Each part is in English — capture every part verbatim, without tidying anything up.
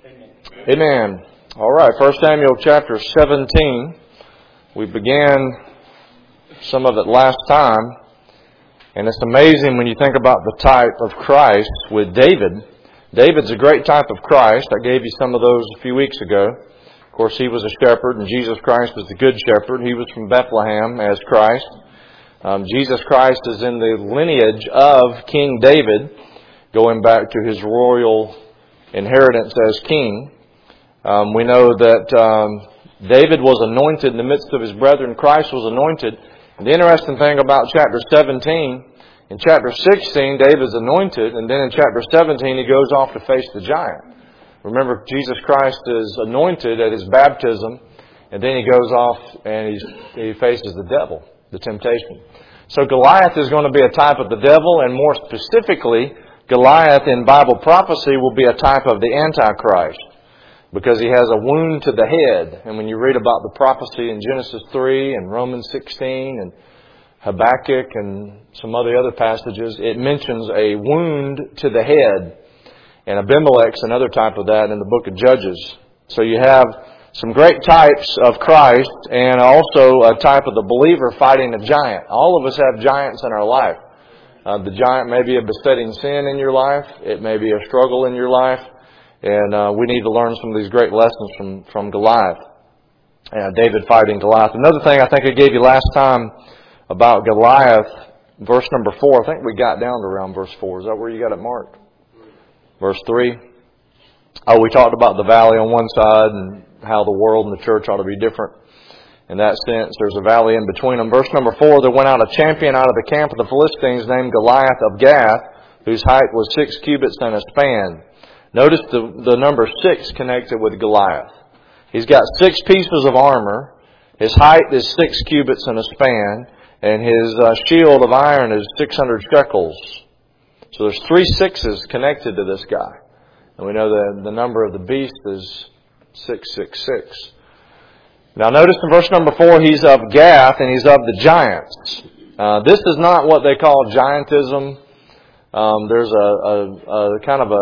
Amen. Amen. All right, First Samuel chapter seventeen. We began some of it last time, and it's amazing when you think about the type of Christ with David. David's a great type of Christ. I gave you some of those a few weeks ago. Of course, he was a shepherd, and Jesus Christ was the good shepherd. He was from Bethlehem as Christ. Um, Jesus Christ is in the lineage of King David, going back to his royal inheritance as king. Um, we know that um, David was anointed in the midst of his brethren. Christ was anointed. And the interesting thing about chapter seventeen, in chapter sixteen, David's anointed, and then in chapter seventeen, he goes off to face the giant. Remember, Jesus Christ is anointed at his baptism, and then he goes off and he's, he faces the devil, the temptation. So Goliath is going to be a type of the devil, and more specifically, Goliath in Bible prophecy will be a type of the Antichrist, because he has a wound to the head. And when you read about the prophecy in Genesis three and Romans sixteen and Habakkuk and some of the other passages, it mentions a wound to the head. And Abimelech's another type of that in the book of Judges. So you have some great types of Christ and also a type of the believer fighting a giant. All of us have giants in our life. Uh, the giant may be a besetting sin in your life. It may be a struggle in your life. And uh, we need to learn some of these great lessons from, from Goliath. And David fighting Goliath. Another thing I think I gave you last time about Goliath, verse number four. I think we got down to around verse four. Is that where you got it marked? Verse three. Oh, we talked about the valley on one side and how the world and the church ought to be different. In that sense, there's a valley in between them. Verse number four, there went out a champion out of the camp of the Philistines named Goliath of Gath, whose height was six cubits and a span. Notice the, the number six connected with Goliath. He's got six pieces of armor. His height is six cubits and a span. And his uh, shield of iron is six hundred shekels. So there's three sixes connected to this guy. And we know that the number of the beast is six six six. Now notice in verse number four, he's of Gath and he's of the giants. Uh, this is not what they call giantism. Um, there's a, a, a kind of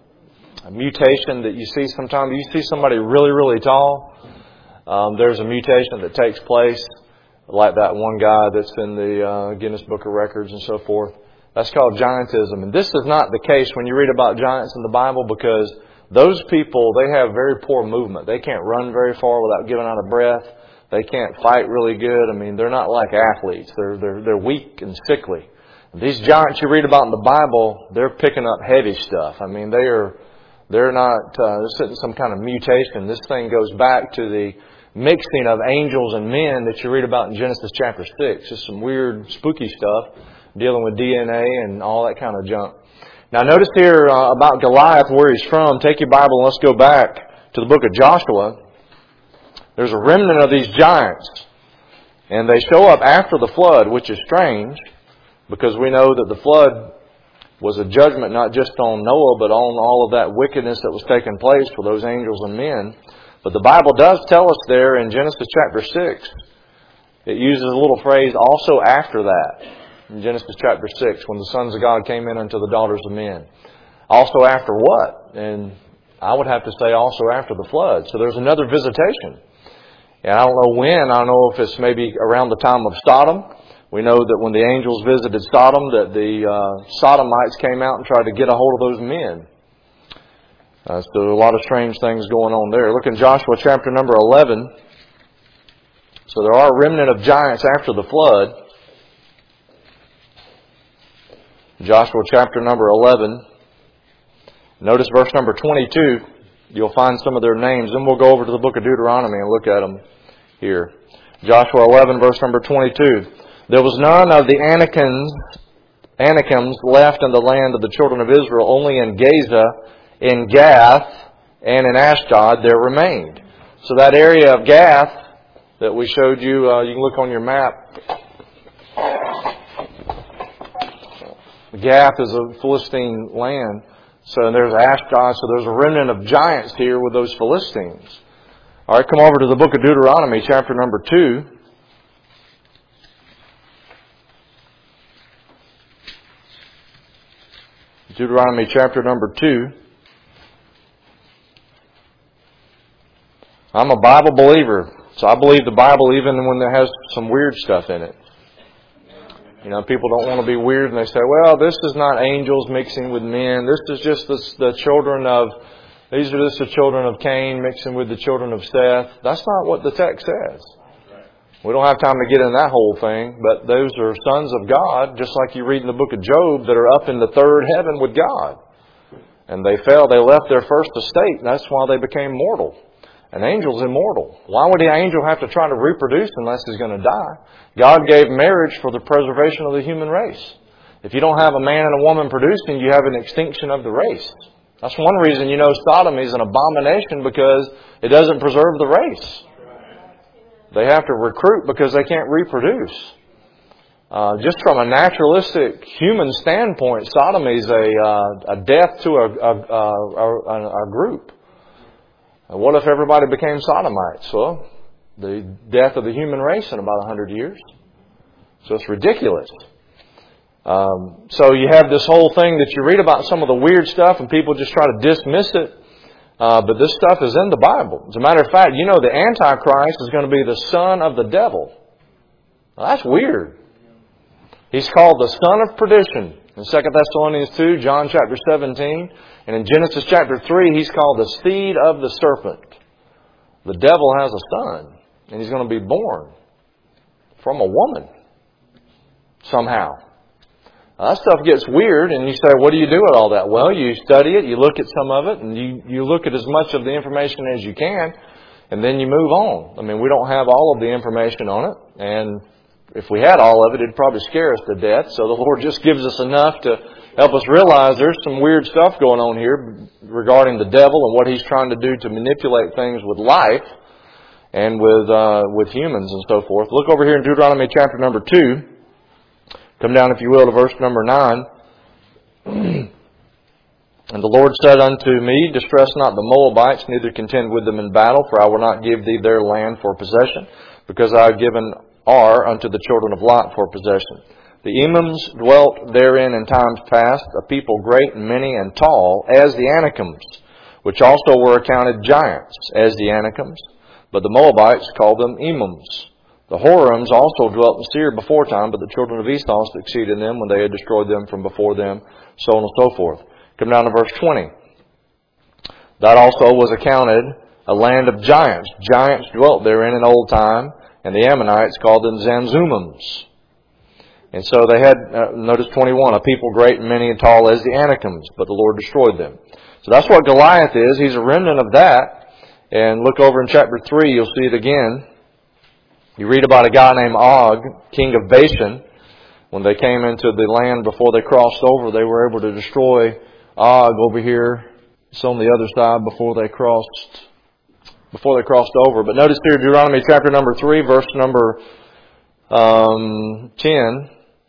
a, a mutation that you see sometimes. You see somebody really, really tall. Um, there's a mutation that takes place, like that one guy that's in the uh, Guinness Book of Records and so forth. That's called giantism. And this is not the case when you read about giants in the Bible, because those people, they have very poor movement. They can't run very far without giving out of breath. They can't fight really good. I mean, they're not like athletes. They're they're they're weak and sickly. These giants you read about in the Bible, they're picking up heavy stuff. I mean, they are they're not uh, sitting some kind of mutation. This thing goes back to the mixing of angels and men that you read about in Genesis chapter six. Just some weird, spooky stuff dealing with D N A and all that kind of junk. Now notice here uh, about Goliath, where he's from. Take your Bible and let's go back to the book of Joshua. There's a remnant of these giants. And they show up after the flood, which is strange, because we know that the flood was a judgment not just on Noah, but on all of that wickedness that was taking place for those angels and men. But the Bible does tell us there in Genesis chapter six, it uses a little phrase, also after that. In Genesis chapter six, when the sons of God came in unto the daughters of men. Also after what? And I would have to say also after the flood. So there's another visitation. And I don't know when. I don't know if it's maybe around the time of Sodom. We know that when the angels visited Sodom, that the uh, Sodomites came out and tried to get a hold of those men. Uh, so a lot of strange things going on there. Look in Joshua chapter number eleven. So there are a remnant of giants after the flood. Joshua chapter number eleven. Notice verse number twenty-two. You'll find some of their names. Then we'll go over to the book of Deuteronomy and look at them here. Joshua eleven, verse number twenty-two. There was none of the Anakims, Anakims left in the land of the children of Israel. Only in Gaza, in Gath, and in Ashdod there remained. So that area of Gath that we showed you, uh, you can look on your map. Gath is a Philistine land. So there's Ashdod. So there's a remnant of giants here with those Philistines. All right, come over to the book of Deuteronomy, chapter number two. Deuteronomy chapter number two. I'm a Bible believer, so I believe the Bible even when it has some weird stuff in it. You know, people don't want to be weird and they say, well, this is not angels mixing with men. This is just the, the children of, these are just the children of Cain mixing with the children of Seth. That's not what the text says. We don't have time to get in that whole thing, but those are sons of God, just like you read in the book of Job, that are up in the third heaven with God. And they fell, they left their first estate, and that's why they became mortal. An angel's immortal. Why would the angel have to try to reproduce unless he's going to die? God gave marriage for the preservation of the human race. If you don't have a man and a woman producing, you have an extinction of the race. That's one reason you know sodomy is an abomination, because it doesn't preserve the race. They have to recruit because they can't reproduce. Uh, just from a naturalistic human standpoint, sodomy is a, uh, a death to a, a, a, a, a group. And what if everybody became sodomites? Well, the death of the human race in about a hundred years. So it's ridiculous. Um, so you have this whole thing that you read about some of the weird stuff and people just try to dismiss it. Uh, but this stuff is in the Bible. As a matter of fact, you know the Antichrist is going to be the son of the devil. Well, that's weird. He's called the son of perdition. In Second Thessalonians two, John chapter seventeen, and in Genesis chapter three, he's called the seed of the serpent. The devil has a son, and he's going to be born from a woman somehow. Now, that stuff gets weird, and you say, what do you do with all that? Well, you study it, you look at some of it, and you, you look at as much of the information as you can, and then you move on. I mean, we don't have all of the information on it, and if we had all of it, it'd probably scare us to death. So the Lord just gives us enough to help us realize there's some weird stuff going on here regarding the devil and what he's trying to do to manipulate things with life and with uh, with humans and so forth. Look over here in Deuteronomy chapter number two. Come down, if you will, to verse number nine. And the Lord said unto me, distress not the Moabites, neither contend with them in battle, for I will not give thee their land for possession, because I have given Ar unto the children of Lot for possession. The Emims dwelt therein in times past, a people great and many and tall, as the Anakims, which also were accounted giants, as the Anakims. But the Moabites called them Emims. The Horims also dwelt in Seir before time, but the children of Esau succeeded them when they had destroyed them from before them, so on and so forth. Come down to verse twenty. That also was accounted a land of giants. Giants dwelt therein in old time, and the Ammonites called them Zamzumims. And so they had, uh, notice twenty-one, a people great and many and tall as the Anakims, but the Lord destroyed them. So that's what Goliath is. He's a remnant of that. And look over in chapter three, you'll see it again. You read about a guy named Og, king of Bashan. When they came into the land before they crossed over, they were able to destroy Og over here. It's on the other side before they crossed before they crossed over. But notice here, Deuteronomy chapter number three, verse number um, ten.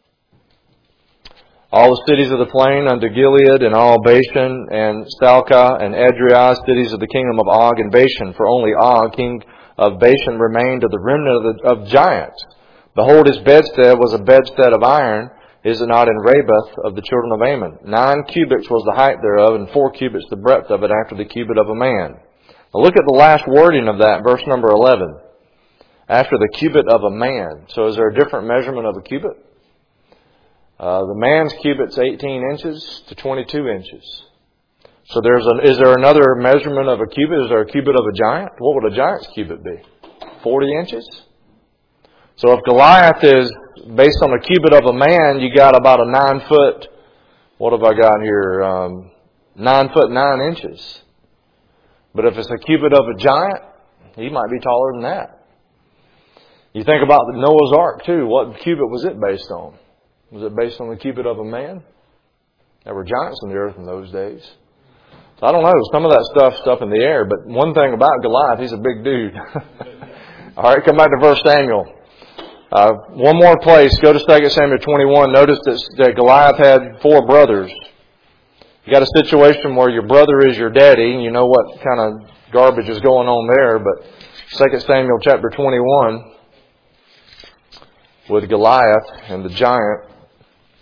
All the cities of the plain unto Gilead and all Bashan and Salcah and Edrei, cities of the kingdom of Og and Bashan. For only Og, king of Bashan, remained of the remnant of, the, of giants. Behold, his bedstead was a bedstead of iron. Is it not in Rabbeth of the children of Ammon? Nine cubits was the height thereof, and four cubits the breadth of it, after the cubit of a man. Now look at the last wording of that, verse number eleven. After the cubit of a man. So is there a different measurement of a cubit? Uh, the man's cubit's eighteen inches to twenty-two inches. So there's an, is there another measurement of a cubit? Is there a cubit of a giant? What would a giant's cubit be? forty inches? So if Goliath is based on a cubit of a man, you got about a nine foot, what have I got here? Um, nine foot nine inches. But if it's a cubit of a giant, he might be taller than that. You think about the Noah's Ark too. What cubit was it based on? Was it based on the cubit of a man? There were giants on the earth in those days. So I don't know. Some of that stuff's up in the air. But one thing about Goliath, he's a big dude. All right, come back to First Samuel. Uh, one more place. Go to Second Samuel twenty-one. Notice that, that Goliath had four brothers. You got a situation where your brother is your daddy. And you know what kind of garbage is going on there. But Second Samuel chapter twenty-one with Goliath and the giant.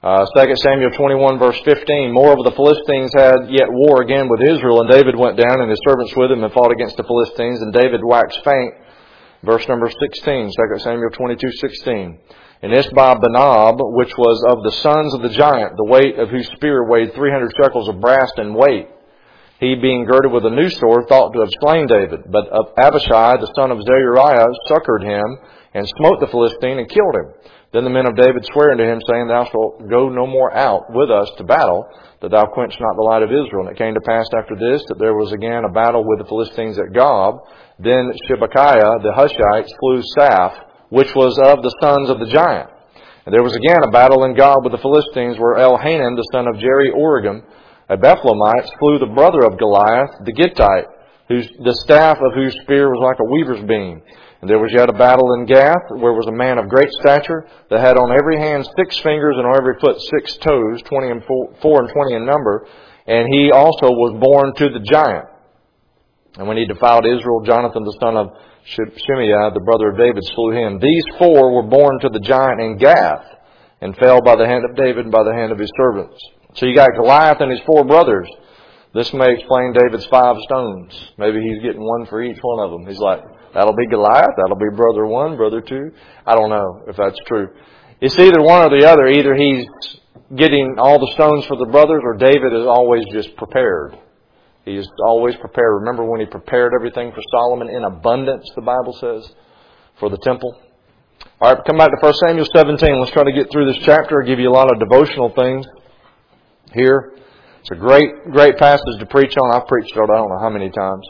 Uh, Second Samuel twenty-one verse fifteen, moreover the Philistines had yet war again with Israel, and David went down and his servants with him and fought against the Philistines, and David waxed faint. Verse number sixteen, Second Samuel twenty-two sixteen. And Ishbi-Benob, which was of the sons of the giant, the weight of whose spear weighed three hundred shekels of brass in weight, he being girded with a new sword, thought to have slain David. But Abishai, the son of Zeruiah, succored him, and smote the Philistine, and killed him. Then the men of David sware unto him, saying, Thou shalt go no more out with us to battle, that thou quench not the light of Israel. And it came to pass after this, that there was again a battle with the Philistines at Gob. Then Shebbekiah the Hushite slew Saph, which was of the sons of the giant. And there was again a battle in Gob with the Philistines, where Elhanan, the son of Jeri-Oregim, a Bethlehemite, slew the brother of Goliath, the Gittite, whose, the staff of whose spear was like a weaver's beam. And there was yet a battle in Gath, where was a man of great stature, that had on every hand six fingers, and on every foot six toes, twenty and four, four and twenty in number. And he also was born to the giant. And when he defiled Israel, Jonathan the son of Shimei, the brother of David, slew him. These four were born to the giant in Gath, and fell by the hand of David and by the hand of his servants. So you got Goliath and his four brothers. This may explain David's five stones. Maybe he's getting one for each one of them. He's like, that'll be Goliath, that'll be brother one, brother two. I don't know if that's true. It's either one or the other. Either he's getting all the stones for the brothers, or David is always just prepared. He is always prepared. Remember when he prepared everything for Solomon in abundance, the Bible says, for the temple? All right, come back to First Samuel seventeen. Let's try to get through this chapter. I'll give you a lot of devotional things here. It's a great, great passage to preach on. I've preached it I don't know how many times.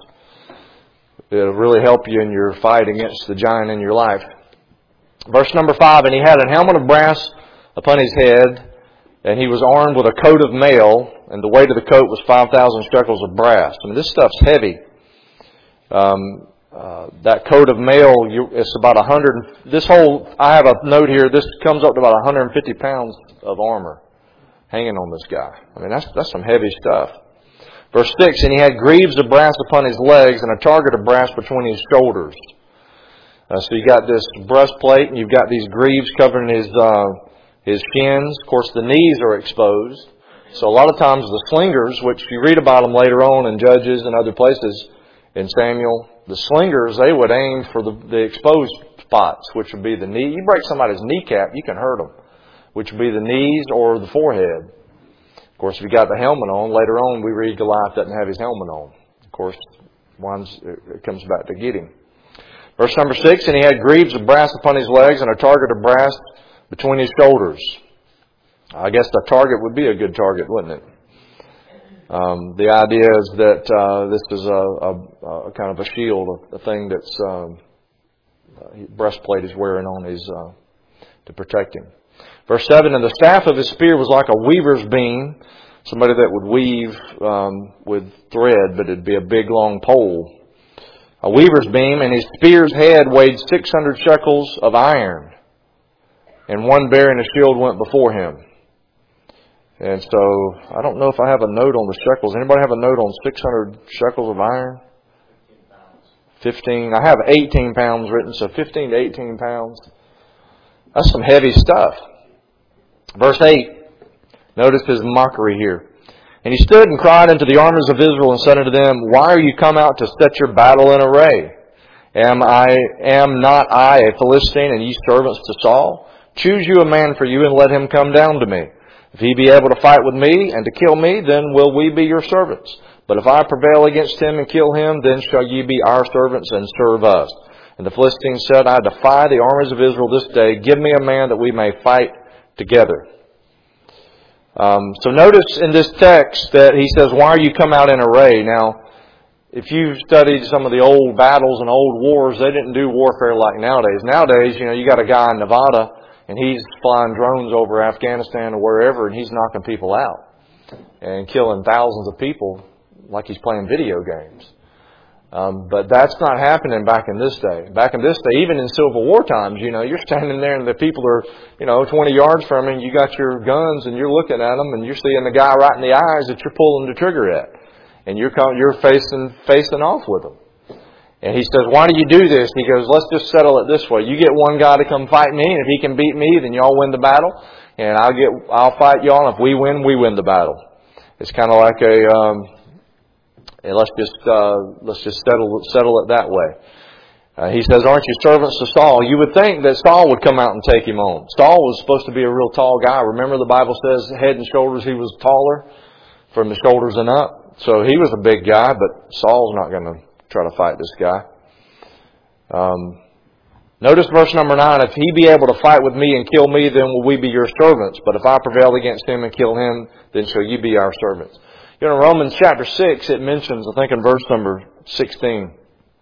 It'll really help you in your fight against the giant in your life. Verse number five, and he had a helmet of brass upon his head, and he was armed with a coat of mail, and the weight of the coat was five thousand shekels of brass. I mean, this stuff's heavy. Um, uh, that coat of mail, you, it's about a hundred. This whole, I have a note here. This comes up to about one hundred fifty pounds of armor hanging on this guy. I mean, that's that's some heavy stuff. Verse six, and he had greaves of brass upon his legs, and a target of brass between his shoulders. Uh, so you got this breastplate, and you've got these greaves covering his uh, his shins. Of course, the knees are exposed. So a lot of times the slingers, which you read about them later on in Judges and other places in Samuel, the slingers, they would aim for the, the exposed spots, which would be the knee. You break somebody's kneecap, you can hurt them, which would be the knees or the forehead. Of course, if you got the helmet on, later on we read Goliath doesn't have his helmet on. Of course, once it comes back to get him. Verse number six, and he had greaves of brass upon his legs, and a target of brass between his shoulders. I guess the target would be a good target, wouldn't it? Um, the idea is that uh, this is a, a, a kind of a shield, a, a thing that's um, a breastplate he's wearing on his uh, to protect him. Verse seven, and the staff of his spear was like a weaver's beam, somebody that would weave um, with thread, but it'd be a big long pole. A weaver's beam, and his spear's head weighed six hundred shekels of iron, and one bearing a shield went before him. And so, I don't know if I have a note on the shekels. Anybody have a note on six hundred shekels of iron? fifteen. I have eighteen pounds written, so fifteen to eighteen pounds. That's some heavy stuff. Verse eight. Notice his mockery here. And he stood and cried unto the armies of Israel and said unto them, Why are you come out to set your battle in array? Am I, am not I a Philistine, and ye servants to Saul? Choose you a man for you, and let him come down to me. If he be able to fight with me, and to kill me, then will we be your servants. But if I prevail against him and kill him, then shall ye be our servants and serve us. And the Philistines said, I defy the armies of Israel this day. Give me a man that we may fight together. Um, so notice in this text that he says, why are you come out in array? Now, if you've studied some of the old battles and old wars, they didn't do warfare like nowadays. Nowadays, you know, you got a guy in Nevada and he's flying drones over Afghanistan or wherever, and he's knocking people out and killing thousands of people like he's playing video games. Um, but that's not happening back in this day. Back in this day, even in Civil War times, you know, you're standing there and the people are, you know, twenty yards from you, and you got your guns and you're looking at them and you're seeing the guy right in the eyes that you're pulling the trigger at. And you're you're facing facing off with them. And he says, why do you do this? He goes, let's just settle it this way. You get one guy to come fight me, and if he can beat me, then y'all win the battle. And I'll get, I'll fight y'all, and if we win, we win the battle. It's kind of like a, um, let's just, uh, let's just settle, settle it that way. Uh, he says, aren't you servants to Saul? You would think that Saul would come out and take him on. Saul was supposed to be a real tall guy. Remember the Bible says head and shoulders he was taller from the shoulders and up. So he was a big guy, but Saul's not going to try to fight this guy. Um, notice verse number nine. If he be able to fight with me and kill me, then will we be your servants. But if I prevail against him and kill him, then shall you be our servants. You know, in Romans chapter six, it mentions, I think in verse number sixteen,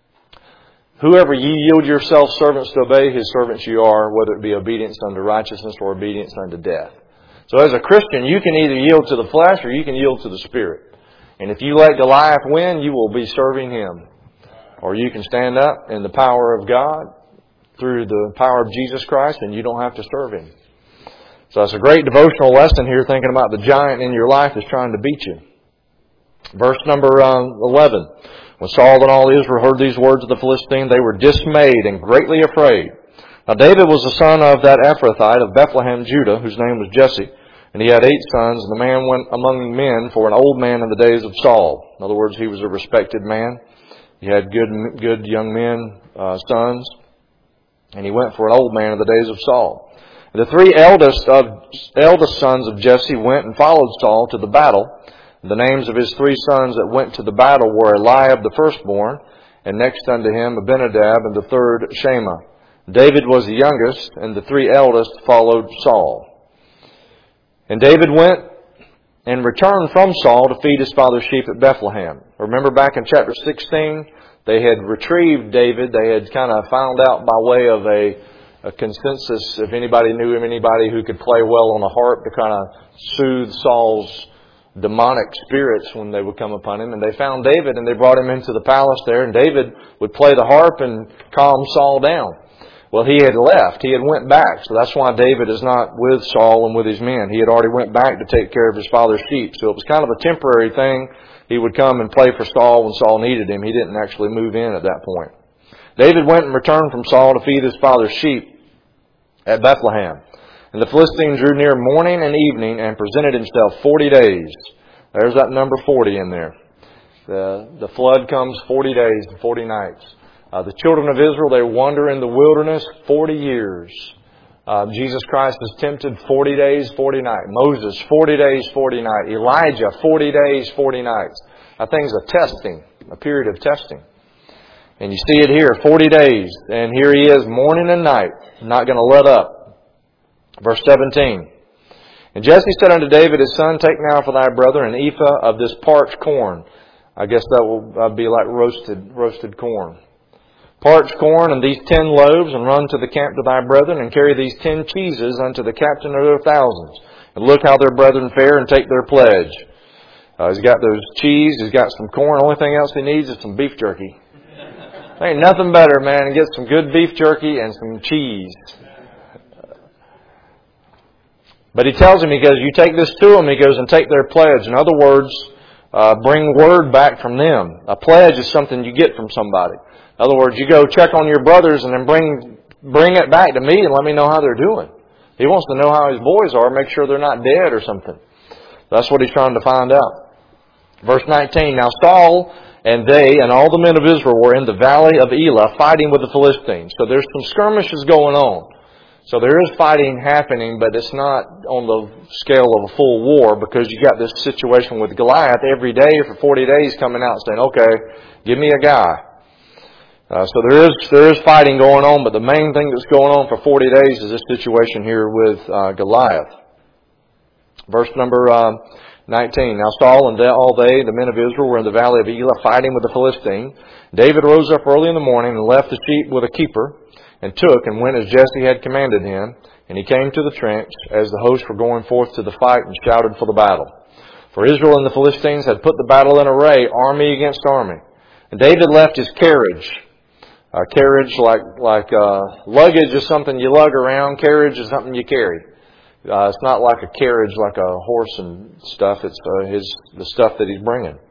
whoever ye yield yourselves servants to obey, his servants you are, whether it be obedience unto righteousness or obedience unto death. So as a Christian, you can either yield to the flesh or you can yield to the Spirit. And if you let Goliath win, you will be serving him. Or you can stand up in the power of God through the power of Jesus Christ, and you don't have to serve him. So it's a great devotional lesson here, thinking about the giant in your life that's trying to beat you. Verse number um, eleven. When Saul and all Israel heard these words of the Philistine, they were dismayed and greatly afraid. Now David was the son of that Ephrathite of Bethlehem, Judah, whose name was Jesse. And he had eight sons, and the man went among men for an old man in the days of Saul. In other words, he was a respected man. He had good good young men, uh, sons. And he went for an old man in the days of Saul. And the three eldest of eldest sons of Jesse went and followed Saul to the battle. The names of his three sons that went to the battle were Eliab the firstborn, and next unto him Abinadab, and the third Shammah. David was the youngest, and the three eldest followed Saul. And David went and returned from Saul to feed his father's sheep at Bethlehem. Remember back in chapter sixteen, they had retrieved David. They had kind of found out by way of a, a consensus, if anybody knew him, anybody who could play well on the harp to kind of soothe Saul's demonic spirits when they would come upon him. And they found David and they brought him into the palace there, and David would play the harp and calm Saul down. Well, he had left. He had went back. So that's why David is not with Saul and with his men. He had already went back to take care of his father's sheep. So it was kind of a temporary thing. He would come and play for Saul when Saul needed him. He didn't actually move in at that point. David went and returned from Saul to feed his father's sheep at Bethlehem. And the Philistine drew near morning and evening and presented himself forty days. There's that number forty in there. The, the flood comes forty days and forty nights. Uh, the children of Israel, they wander in the wilderness forty years. Uh, Jesus Christ is tempted forty days, forty nights. Moses, forty days, forty nights. Elijah, forty days, forty nights. I think it's a testing, a period of testing. And you see it here, forty days. And here he is, morning and night, not going to let up. Verse seventeen. And Jesse said unto David his son, take now for thy brother an ephah of this parched corn. I guess that will uh, be like roasted, roasted corn. Parched corn and these ten loaves, and run to the camp to thy brethren, and carry these ten cheeses unto the captain of their thousands. And look how their brethren fare, and take their pledge. Uh, he's got those cheese, he's got some corn. The only thing else he needs is some beef jerky. There ain't nothing better, man, than get some good beef jerky and some cheese. But he tells him, he goes, you take this to them, he goes, and take their pledge. In other words, uh, bring word back from them. A pledge is something you get from somebody. In other words, you go check on your brothers and then bring bring it back to me and let me know how they're doing. He wants to know how his boys are, make sure they're not dead or something. That's what he's trying to find out. Verse nineteen, now Saul and they and all the men of Israel were in the valley of Elah fighting with the Philistines. So there's some skirmishes going on. So there is fighting happening, but it's not on the scale of a full war, because you got this situation with Goliath every day for forty days coming out saying, okay, give me a guy. Uh, so there is there is fighting going on, but the main thing that's going on for forty days is this situation here with uh, Goliath. Verse number uh, nineteen. Now Saul and all they, the men of Israel, were in the valley of Elah fighting with the Philistine. David rose up early in the morning and left the sheep with a keeper, and took and went as Jesse had commanded him. And he came to the trench as the hosts were going forth to the fight, and shouted for the battle. For Israel and the Philistines had put the battle in array, army against army. And David left his carriage. Uh, carriage, like like uh, luggage is something you lug around. Carriage is something you carry. Uh, it's not like a carriage like a horse and stuff. It's uh, his the stuff that he's bringing.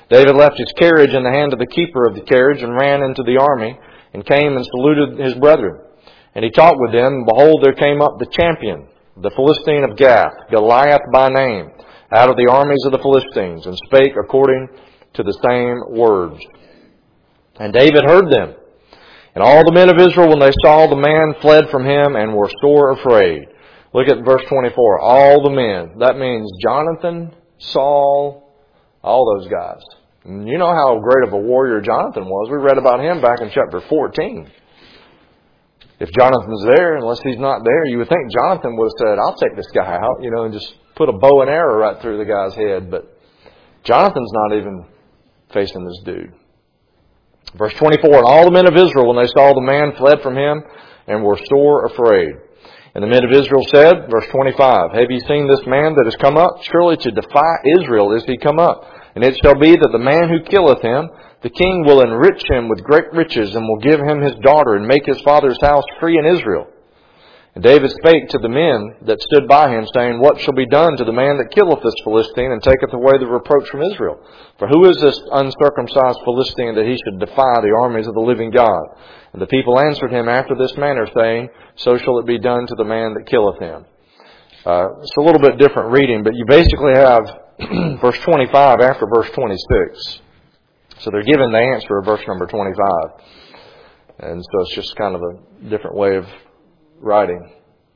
David left his carriage in the hand of the keeper of the carriage and ran into the army and came and saluted his brethren. And he talked with them, and behold, there came up the champion, the Philistine of Gath, Goliath by name, out of the armies of the Philistines, and spake according to the same words. And David heard them. And all the men of Israel, when they saw the man, fled from him and were sore afraid. Look at verse twenty-four. All the men. That means Jonathan, Saul, all those guys. And you know how great of a warrior Jonathan was. We read about him back in chapter fourteen. If Jonathan's there, unless he's not there, you would think Jonathan would have said, I'll take this guy out, you know, and just put a bow and arrow right through the guy's head. But Jonathan's not even facing this dude. Verse twenty-four, and all the men of Israel, when they saw the man, fled from him and were sore afraid. And the men of Israel said, verse twenty-five, have ye seen this man that is come up? Surely to defy Israel is he come up. And it shall be that the man who killeth him, the king will enrich him with great riches, and will give him his daughter, and make his father's house free in Israel. And David spake to the men that stood by him, saying, what shall be done to the man that killeth this Philistine, and taketh away the reproach from Israel? For who is this uncircumcised Philistine, that he should defy the armies of the living God? And the people answered him after this manner, saying, so shall it be done to the man that killeth him. Uh, it's a little bit different reading, but you basically have verse twenty-five after verse twenty-six. So they're given the answer of verse number twenty-five. And so it's just kind of a different way of writing.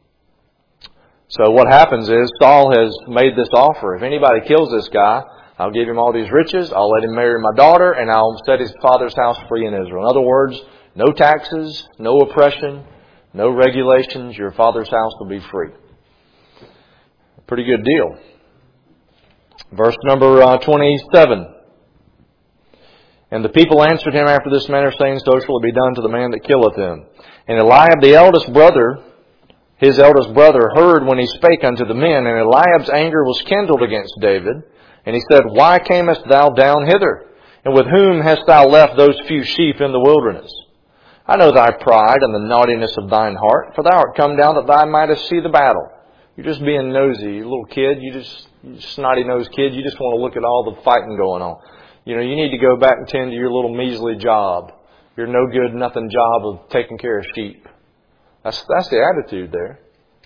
So what happens is Saul has made this offer. If anybody kills this guy, I'll give him all these riches, I'll let him marry my daughter, and I'll set his father's house free in Israel. In other words, no taxes, no oppression, no regulations. Your father's house will be free. Pretty good deal. Verse number uh, twenty-seven. And the people answered him after this manner, saying, so shall it be done to the man that killeth him. And Eliab the eldest brother, his eldest brother, heard when he spake unto the men. And Eliab's anger was kindled against David. And he said, why camest thou down hither? And with whom hast thou left those few sheep in the wilderness? I know thy pride and the naughtiness of thine heart, for thou art come down that thou mightest see the battle. You're just being nosy, you little kid. You just, you snotty-nosed kid. You just want to look at all the fighting going on. You know, you need to go back and tend to your little measly job. Your no-good, nothing job of taking care of sheep. That's, that's the attitude there.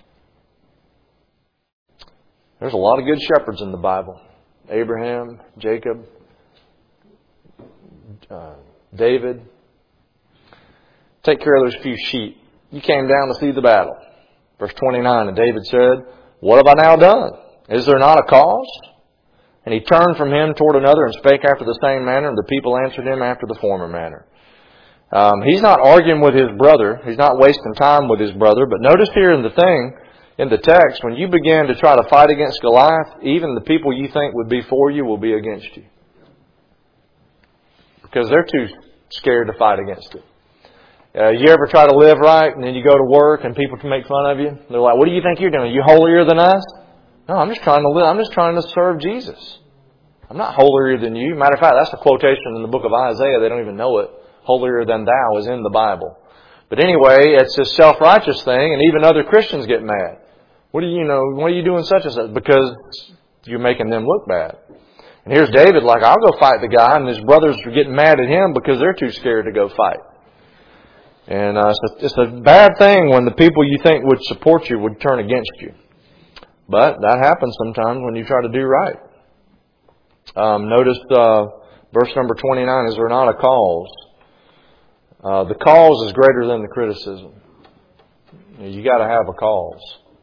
There's a lot of good shepherds in the Bible. Abraham, Jacob, uh, David. Take care of those few sheep. You came down to see the battle. Verse twenty-nine, and David said, what have I now done? Is there not a cause? And he turned from him toward another and spake after the same manner, and the people answered him after the former manner. Um, he's not arguing with his brother. He's not wasting time with his brother. But notice here in the thing, in the text, when you begin to try to fight against Goliath, even the people you think would be for you will be against you. Because they're too scared to fight against it. Uh, you ever try to live right and then you go to work and people can make fun of you? They're like, what do you think you're doing? Are you holier than us? No, I'm just trying to live. I'm just trying to serve Jesus. I'm not holier than you. Matter of fact, that's a quotation in the book of Isaiah. They don't even know it. Holier than thou is in the Bible. But anyway, it's this self-righteous thing, and even other Christians get mad. What do you know? What are you doing such and such? Because you're making them look bad. And here's David like, I'll go fight the guy, and his brothers are getting mad at him because they're too scared to go fight. And uh, it's, a, it's a bad thing when the people you think would support you would turn against you. But that happens sometimes when you try to do right. Um, notice uh, verse number twenty-nine, is there not a cause? Uh, the cause is greater than the criticism. You got to have a cause.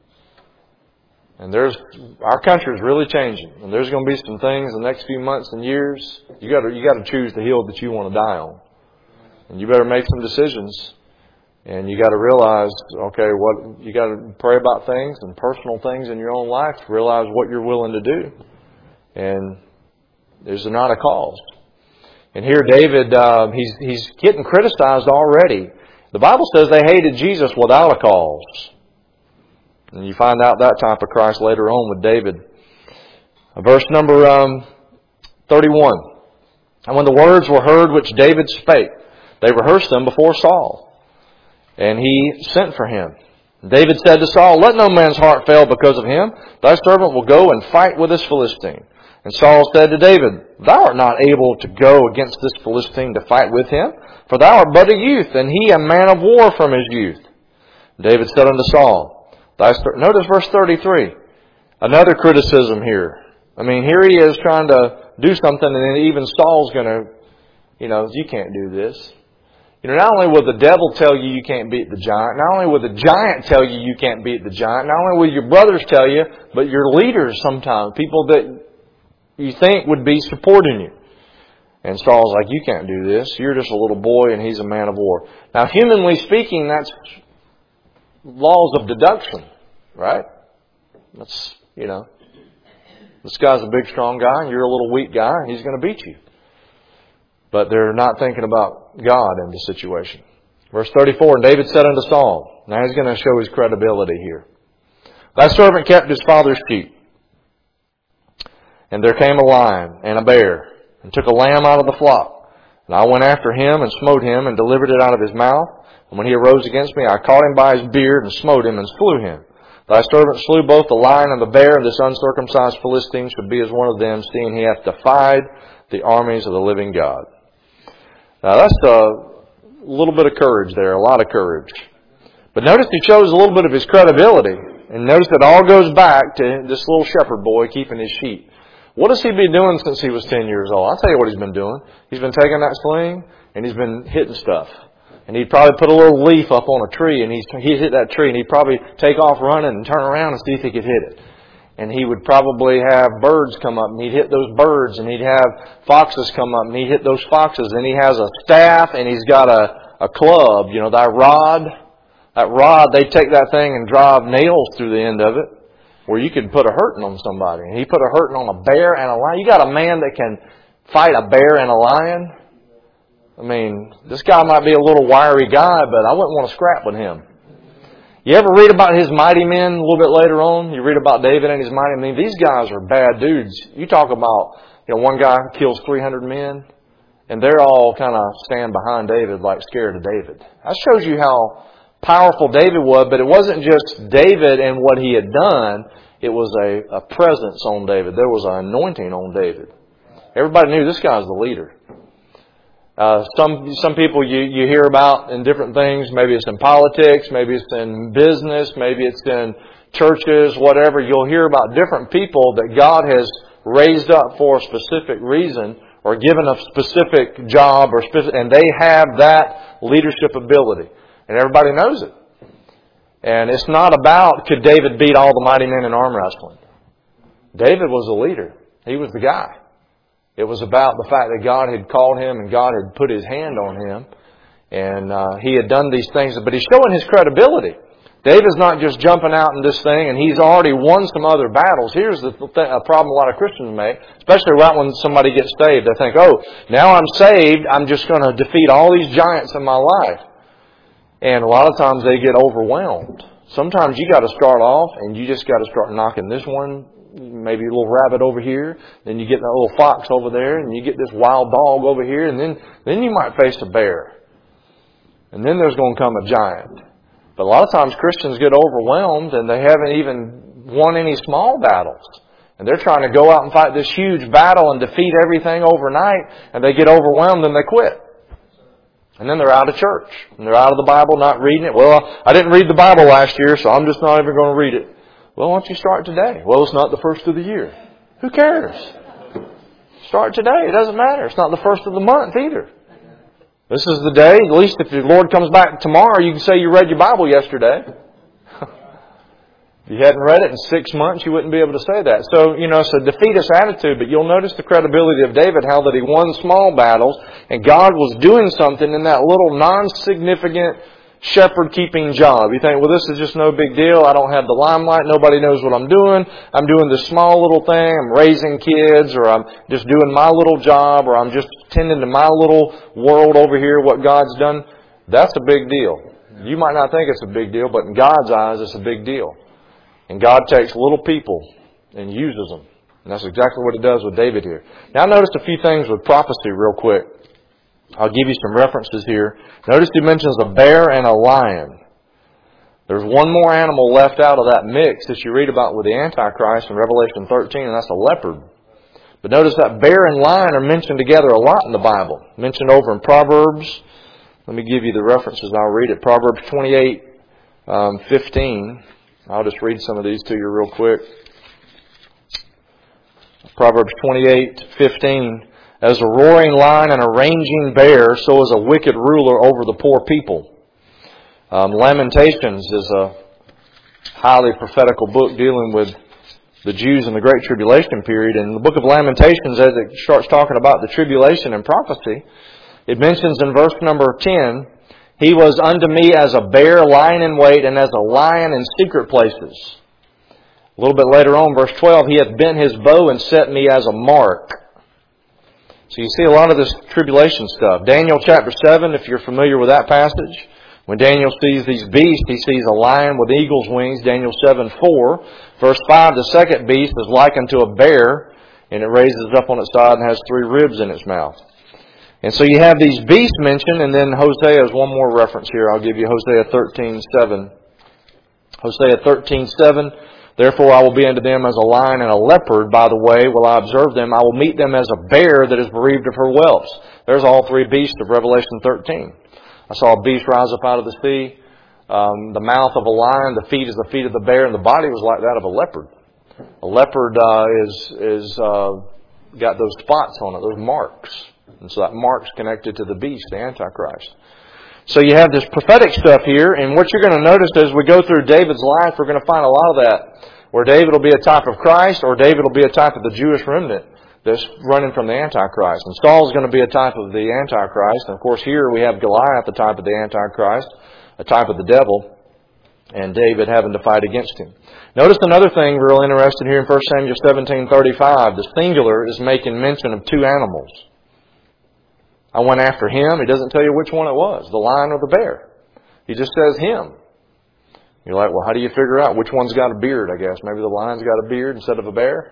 And there's our country is really changing, and there's going to be some things in the next few months and years. You got to you got to choose the hill that you want to die on, and you better make some decisions. And you got to realize, okay, what you got to pray about things and personal things in your own life. Realize what you're willing to do, and there's not a cause. And here, David, uh, he's he's getting criticized already. The Bible says they hated Jesus without a cause. And you find out that type of Christ later on with David. Verse number um, thirty-one. And when the words were heard which David spake, they rehearsed them before Saul. And he sent for him. David said to Saul, let no man's heart fail because of him. Thy servant will go and fight with this Philistine. And Saul said to David, Thou art not able to go against this Philistine to fight with him, for thou art but a youth, and he a man of war from his youth. David said unto Saul, thy st-, notice verse thirty-three. Another criticism here. I mean, here he is trying to do something, and then even Saul's going to, you know, you can't do this. You know, not only will the devil tell you you can't beat the giant, not only will the giant tell you you can't beat the giant, not only will your brothers tell you, but your leaders sometimes, people that you think would be supporting you. And Saul's like, you can't do this. You're just a little boy and he's a man of war. Now, humanly speaking, that's laws of deduction, right? That's, you know, this guy's a big, strong guy and you're a little weak guy and he's going to beat you. But they're not thinking about God in the situation. Verse thirty-four, and David said unto Saul, now he's going to show his credibility here. Thy servant kept his father's sheep. And there came a lion and a bear, and took a lamb out of the flock. And I went after him, and smote him, and delivered it out of his mouth. And when he arose against me, I caught him by his beard, and smote him, and slew him. Thy servant slew both the lion and the bear, and this uncircumcised Philistine should be as one of them, seeing he hath defied the armies of the living God. Now that's a little bit of courage there, a lot of courage. But notice he shows a little bit of his credibility. And notice it all goes back to this little shepherd boy keeping his sheep. What has he been doing since he was ten years old? I'll tell you what he's been doing. He's been taking that sling and he's been hitting stuff. And he'd probably put a little leaf up on a tree and he's, he'd hit that tree and he'd probably take off running and turn around and see if he could hit it. And he would probably have birds come up and he'd hit those birds, and he'd have foxes come up and he'd hit those foxes. And he has a staff and he's got a, a club, you know, that rod. That rod, they take that thing and drive nails through the end of it, where you could put a hurting on somebody. And he put a hurting on a bear and a lion. You got a man that can fight a bear and a lion? I mean, this guy might be a little wiry guy, but I wouldn't want to scrap with him. You ever read about his mighty men a little bit later on? You read about David and his mighty men. These guys are bad dudes. You talk about, you know, one guy kills three hundred men, and they're all kind of stand behind David like scared of David. That shows you how powerful David was, but it wasn't just David and what he had done. It was a, a presence on David. There was an anointing on David. Everybody knew this guy's the leader. Uh, some some people you, you hear about in different things. Maybe it's in politics, maybe it's in business, maybe it's in churches, whatever. You'll hear about different people that God has raised up for a specific reason or given a specific job, or specific, and they have that leadership ability. And everybody knows it. And it's not about could David beat all the mighty men in arm wrestling. David was the leader. He was the guy. It was about the fact that God had called him and God had put His hand on him. And uh, he had done these things. But he's showing his credibility. David's not just jumping out in this thing, and he's already won some other battles. Here's the th- a problem a lot of Christians make, especially right when somebody gets saved. They think, oh, now I'm saved, I'm just going to defeat all these giants in my life. And a lot of times they get overwhelmed. Sometimes you got to start off and you just got to start knocking this one, maybe a little rabbit over here. Then you get that little fox over there, and you get this wild dog over here, and then, then you might face a bear. And then there's going to come a giant. But a lot of times Christians get overwhelmed and they haven't even won any small battles. And they're trying to go out and fight this huge battle and defeat everything overnight, and they get overwhelmed and they quit. And then they're out of church. And they're out of the Bible, not reading it. Well, I didn't read the Bible last year, so I'm just not even going to read it. Well, why don't you start today? Well, it's not the first of the year. Who cares? Start today. It doesn't matter. It's not the first of the month either. This is the day. At least if the Lord comes back tomorrow, you can say you read your Bible yesterday. If you hadn't read it in six months, you wouldn't be able to say that. So, you know, it's a defeatist attitude, but you'll notice the credibility of David, how that he won small battles, and God was doing something in that little non-significant shepherd-keeping job. You think, well, this is just no big deal. I don't have the limelight. Nobody knows what I'm doing. I'm doing this small little thing. I'm raising kids, or I'm just doing my little job, or I'm just tending to my little world over here, what God's done. That's a big deal. You might not think it's a big deal, but in God's eyes, it's a big deal. And God takes little people and uses them. And that's exactly what He does with David here. Now notice a few things with prophecy real quick. I'll give you some references here. Notice He mentions a bear and a lion. There's one more animal left out of that mix that you read about with the Antichrist in Revelation thirteen, and that's a leopard. But notice that bear and lion are mentioned together a lot in the Bible. Mentioned over in Proverbs. Let me give you the references. I'll read it. Proverbs twenty-eight, um, fifteen. I'll just read some of these to you real quick. Proverbs twenty-eight, fifteen. As a roaring lion and a raging bear, so is a wicked ruler over the poor people. Um, Lamentations is a highly prophetical book dealing with the Jews in the Great Tribulation period. And the book of Lamentations, as it starts talking about the tribulation and prophecy, it mentions in verse number ten, He was unto me as a bear lying in wait, and as a lion in secret places. A little bit later on, verse twelve, He hath bent His bow and set me as a mark. So you see a lot of this tribulation stuff. Daniel chapter seven, if you're familiar with that passage, when Daniel sees these beasts, he sees a lion with eagle's wings, Daniel seven four. Verse five, the second beast is likened to a bear, and it raises up on its side and has three ribs in its mouth. And so you have these beasts mentioned, and then Hosea is one more reference here. I'll give you Hosea thirteen seven. Hosea thirteen seven. Therefore I will be unto them as a lion and a leopard. By the way, will I observe them. I will meet them as a bear that is bereaved of her whelps. There's all three beasts of Revelation thirteen. I saw a beast rise up out of the sea. Um, the mouth of a lion, the feet is the feet of the bear, and the body was like that of a leopard. A leopard uh, is is uh, got those spots on it, those marks. And so that mark's connected to the beast, the Antichrist. So you have this prophetic stuff here, and what you're going to notice as we go through David's life, we're going to find a lot of that, where David will be a type of Christ, or David will be a type of the Jewish remnant that's running from the Antichrist. And Saul's going to be a type of the Antichrist. And of course here we have Goliath, the type of the Antichrist, a type of the devil, and David having to fight against him. Notice another thing real interesting here in First Samuel seventeen thirty-five. The singular is making mention of two animals. I went after him. He doesn't tell you which one it was, the lion or the bear. He just says him. You're like, well, how do you figure out which one's got a beard, I guess? Maybe the lion's got a beard instead of a bear?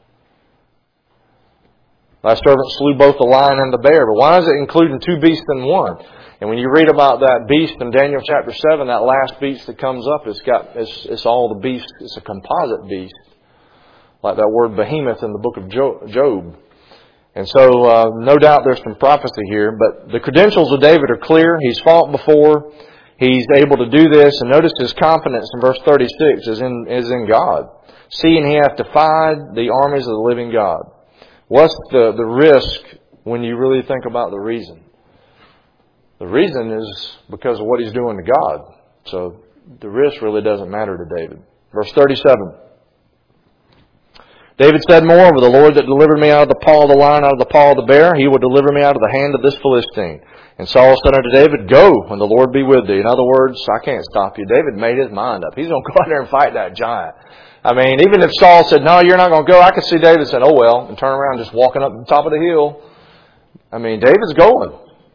Thy servant slew both the lion and the bear. But why is it including two beasts in one? And when you read about that beast in Daniel chapter seven, that last beast that comes up, it's got it's, it's all the beasts. It's a composite beast. Like that word behemoth in the book of Job. And so, uh, no doubt there's some prophecy here. But the credentials of David are clear. He's fought before. He's able to do this. And notice his confidence in verse thirty-six is in, is in God. Seeing he hath defied the armies of the living God. What's the, the risk when you really think about the reason? The reason is because of what he's doing to God. So the risk really doesn't matter to David. Verse thirty-seven. David said, moreover, the Lord that delivered me out of the paw of the lion, out of the paw of the bear, He will deliver me out of the hand of this Philistine. And Saul said unto David, go, and the Lord be with thee. In other words, I can't stop you. David made his mind up. He's going to go out there and fight that giant. I mean, even if Saul said, no, you're not going to go, I could see David saying, oh well, and turn around just walking up the top of the hill. I mean, David's going.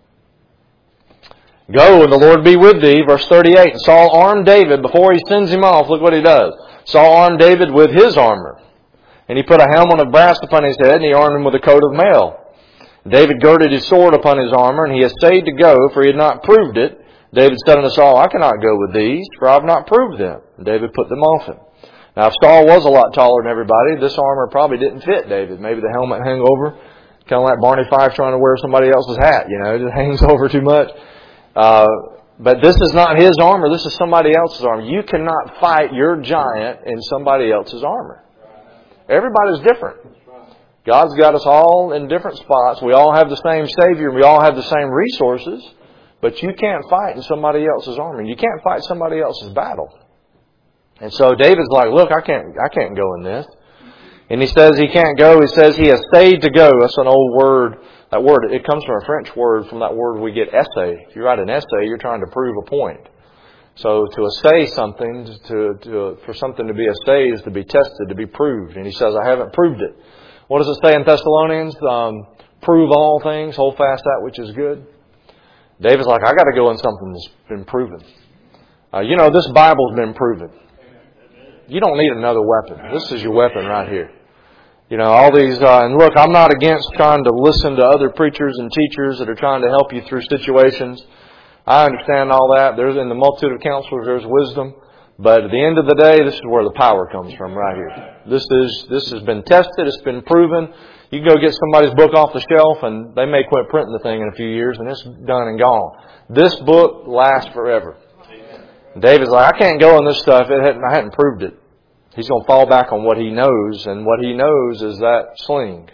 Go, and the Lord be with thee. Verse thirty-eight. And Saul armed David before he sends him off. Look what he does. Saul armed David with his armor. And he put a helmet of brass upon his head, and he armed him with a coat of mail. David girded his sword upon his armor, and he essayed to go, for he had not proved it. David said unto Saul, I cannot go with these, for I have not proved them. And David put them off him. Now, if Saul was a lot taller than everybody, this armor probably didn't fit David. Maybe the helmet hung over, kind of like Barney Fife trying to wear somebody else's hat. You know, it just hangs over too much. Uh, but this is not his armor. This is somebody else's armor. You cannot fight your giant in somebody else's armor. Everybody's different. God's got us all in different spots. We all have the same Savior. We all have the same resources. But you can't fight in somebody else's armor. You can't fight somebody else's battle. And so David's like, look, I can't, I can't go in this. And he says he can't go. He says he essayed to go. That's an old word. That word, it comes from a French word. From that word we get essay. If you write an essay, you're trying to prove a point. So to assay something, to, to for something to be assayed is to be tested, to be proved. And he says, I haven't proved it. What does it say in Thessalonians? Um, prove all things, hold fast that which is good. David's like, I got to go in something that's been proven. Uh, you know, this Bible's been proven. You don't need another weapon. This is your weapon right here. You know, all these, uh, and look, I'm not against trying to listen to other preachers and teachers that are trying to help you through situations. I understand all that. There's in the multitude of counselors, there's wisdom. But at the end of the day, this is where the power comes from right here. This is this has been tested. It's been proven. You can go get somebody's book off the shelf and they may quit printing the thing in a few years and it's done and gone. This book lasts forever. David's like, I can't go on this stuff. It hadn't, I hadn't proved it. He's going to fall back on what he knows, and what he knows is that sling.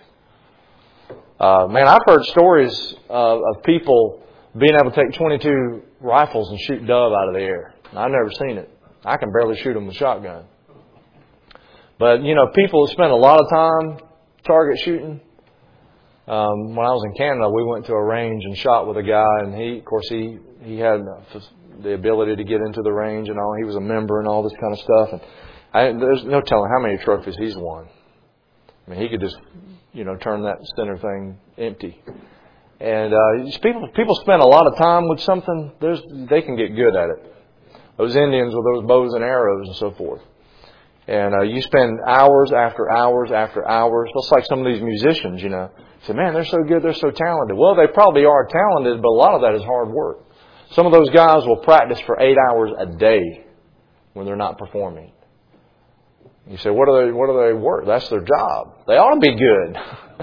Uh, man, I've heard stories uh, of people being able to take twenty-two rifles and shoot dove out of the air. I've never seen it. I can barely shoot them with a shotgun. But, you know, people spend a lot of time target shooting. Um, when I was in Canada, we went to a range and shot with a guy, and he, of course, he, he had the ability to get into the range and all. He was a member and all this kind of stuff. And I, there's no telling how many trophies he's won. I mean, he could just, you know, turn that center thing empty. And uh, people people spend a lot of time with something. There's they can get good at it. Those Indians with those bows and arrows and so forth. And uh, you spend hours after hours after hours. Just like some of these musicians, you know. You say, man, they're so good, they're so talented. Well, they probably are talented, but a lot of that is hard work. Some of those guys will practice for eight hours a day when they're not performing. You say, what do they, what do they work? That's their job. They ought to be good.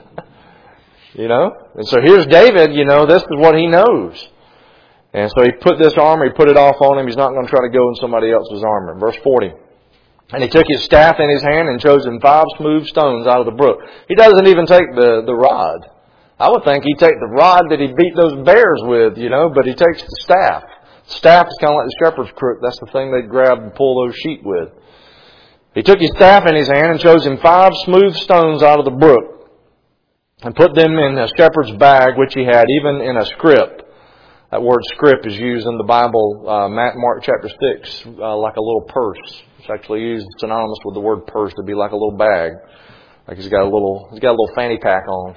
You know? And so here's David, you know, this is what he knows. And so he put this armor, he put it off on him. He's not going to try to go in somebody else's armor. Verse forty. And he took his staff in his hand and chose him five smooth stones out of the brook. He doesn't even take the, the rod. I would think he'd take the rod that he beat those bears with, you know, but he takes the staff. The staff is kind of like the shepherd's crook. That's the thing they grab and pull those sheep with. He took his staff in his hand and chose him five smooth stones out of the brook and put them in a shepherd's bag, which he had, even in a scrip. That word scrip is used in the Bible, uh, Mark chapter six, uh, like a little purse. It's actually used synonymous with the word purse to be like a little bag. Like he's got a little, he's got a little fanny pack on.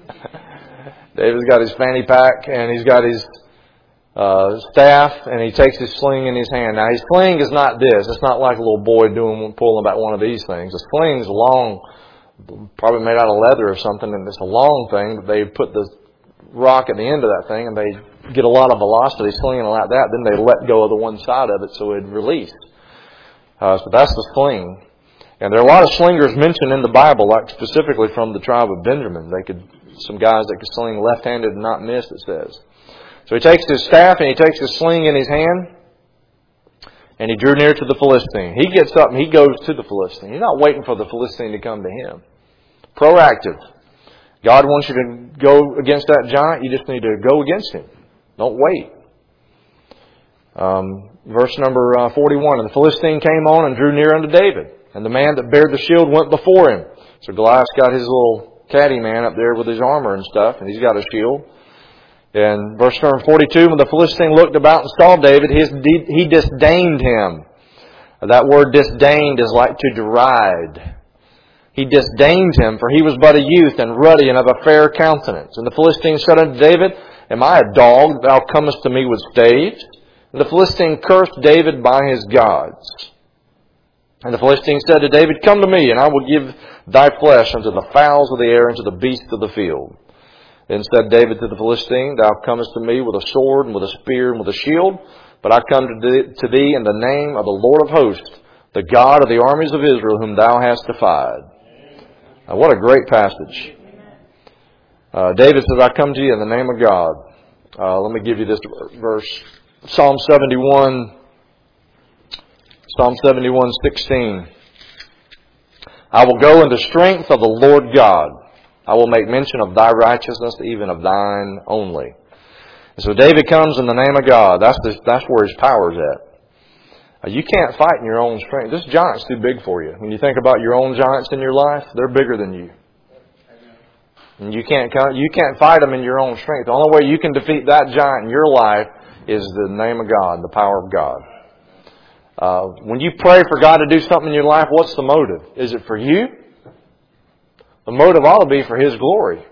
David's got his fanny pack and he's got his uh, staff and he takes his sling in his hand. Now his sling is not this. It's not like a little boy doing pulling about one of these things. The sling's long, probably made out of leather or something, and it's a long thing. But they put the rock at the end of that thing and they get a lot of velocity slinging it like that. Then they let go of the one side of it so it released. Uh, so that's the sling. And there are a lot of slingers mentioned in the Bible, like specifically from the tribe of Benjamin. They could, some guys that could sling left-handed and not miss, it says. So he takes his staff and he takes his sling in his hand and he drew near to the Philistine. He gets up and he goes to the Philistine. He's not waiting for the Philistine to come to him. Proactive. God wants you to go against that giant. You just need to go against him. Don't wait. Um, verse number uh, forty-one. And the Philistine came on and drew near unto David. And the man that bare the shield went before him. So Goliath's got his little caddy man up there with his armor and stuff. And he's got a shield. And verse number forty-two. When the Philistine looked about and saw David, his, he disdained him. That word disdained is like to deride. He disdained him, for he was but a youth and ruddy and of a fair countenance. And the Philistine said unto David, Am I a dog that thou comest to me with staves? And the Philistine cursed David by his gods. And the Philistine said to David, Come to me, and I will give thy flesh unto the fowls of the air and to the beasts of the field. Then said David to the Philistine, Thou comest to me with a sword and with a spear and with a shield, but I come to thee in the name of the Lord of hosts, the God of the armies of Israel, whom thou hast defied. Now, what a great passage. Uh, David says, I come to you in the name of God. Uh, let me give you this verse. Psalm seventy-one, Psalm seventy-one, sixteen. I will go in the strength of the Lord God. I will make mention of thy righteousness, even of thine only. And so David comes in the name of God. That's the, that's where his power's at. Uh, you can't fight in your own strength. This giant's too big for you. When you think about your own giants in your life, they're bigger than you. And you can't you can't fight them in your own strength. The only way you can defeat that giant in your life is the name of God, the power of God. Uh, when you pray for God to do something in your life, what's the motive? Is it for you? The motive ought to be for His glory.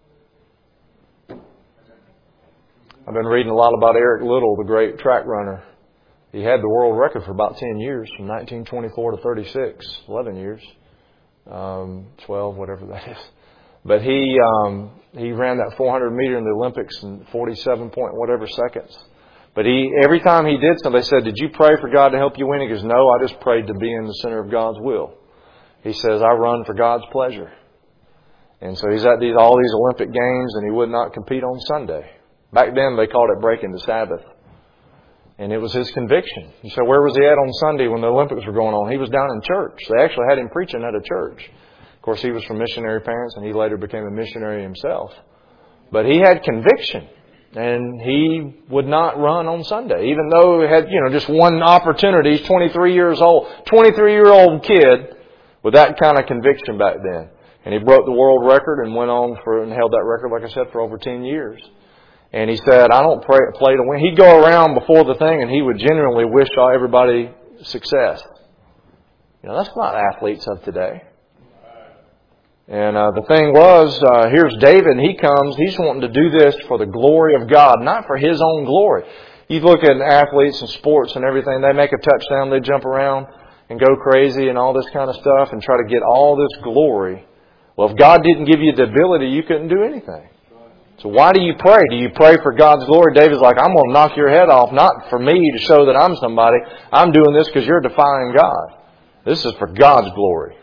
I've been reading a lot about Eric Little, the great track runner. He had the world record for about ten years, from nineteen twenty-four to thirty-six, eleven years, um, twelve, whatever that is. But he um, he ran that four hundred meter in the Olympics in forty-seven point whatever seconds. But he, every time he did something, they said, did you pray for God to help you win? He goes, no, I just prayed to be in the center of God's will. He says, I run for God's pleasure. And so he's at these all these Olympic Games, and he would not compete on Sunday. Back then, they called it breaking the Sabbath. And it was his conviction. You said, where was he at on Sunday when the Olympics were going on? He was down in church. They actually had him preaching at a church. Of course, he was from missionary parents, and he later became a missionary himself. But he had conviction, and he would not run on Sunday, even though he had, you know, just one opportunity. He's twenty-three years old, twenty-three-year-old kid with that kind of conviction back then. And he broke the world record and went on for and held that record, like I said, for over ten years. And he said, I don't pray, play to win. He'd go around before the thing and he would genuinely wish everybody success. You know, that's not athletes of today. And uh, the thing was, uh, here's David, and he comes, he's wanting to do this for the glory of God, not for his own glory. You look at athletes and sports and everything, they make a touchdown, they jump around and go crazy and all this kind of stuff and try to get all this glory. Well, if God didn't give you the ability, you couldn't do anything. So why do you pray? Do you pray for God's glory? David's like, I'm going to knock your head off, not for me to show that I'm somebody. I'm doing this because you're defying God. This is for God's glory.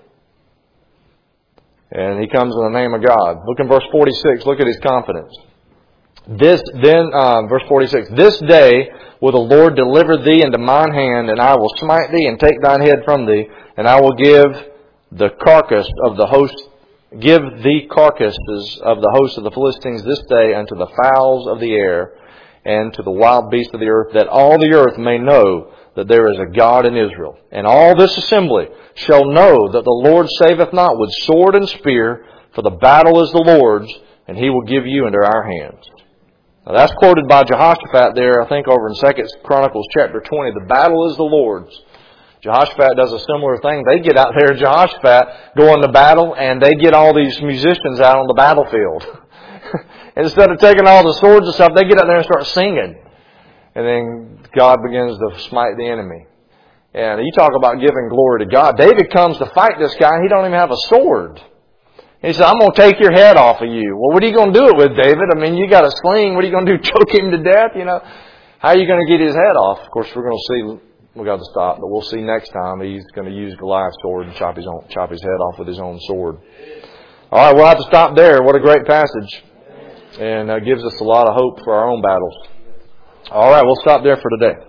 And he comes in the name of God. Look in verse forty-six. Look at his confidence. This then, uh, verse forty-six. This day will the Lord deliver thee into mine hand, and I will smite thee and take thine head from thee, and I will give the carcass of the host, give thee carcasses of the host of the Philistines this day unto the fowls of the air, and to the wild beasts of the earth, that all the earth may know that there is a God in Israel. And all this assembly shall know that the Lord saveth not with sword and spear, for the battle is the Lord's, and He will give you into our hands. Now that's quoted by Jehoshaphat there, I think over in Second Chronicles chapter twenty. The battle is the Lord's. Jehoshaphat does a similar thing. They get out there, Jehoshaphat, go into battle, and they get all these musicians out on the battlefield. Instead of taking all the swords and stuff, they get out there and start singing. And then God begins to smite the enemy. And you talk about giving glory to God. David comes to fight this guy, and he don't even have a sword. He said, I'm going to take your head off of you. Well, what are you going to do it with, David? I mean, you got a sling. What are you going to do? Choke him to death? You know, how are you going to get his head off? Of course, we're going to see. We've got to stop, but we'll see next time he's going to use Goliath's sword and chop his own, chop his head off with his own sword. All right, we'll have to stop there. What a great passage. And uh, gives us a lot of hope for our own battles. All right, we'll stop there for today.